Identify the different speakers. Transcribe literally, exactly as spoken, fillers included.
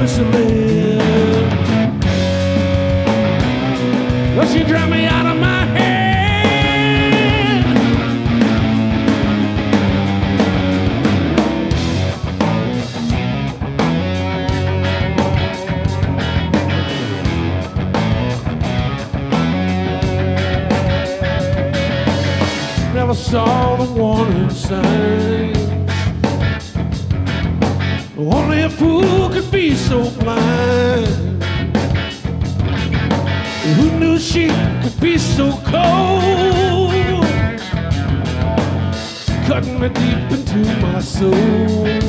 Speaker 1: choice to live. Well, she dropped me out of my head. Never saw the warning signs. Only a fool could be so blind. Who knew she could be so cold, cutting me deep into my soul.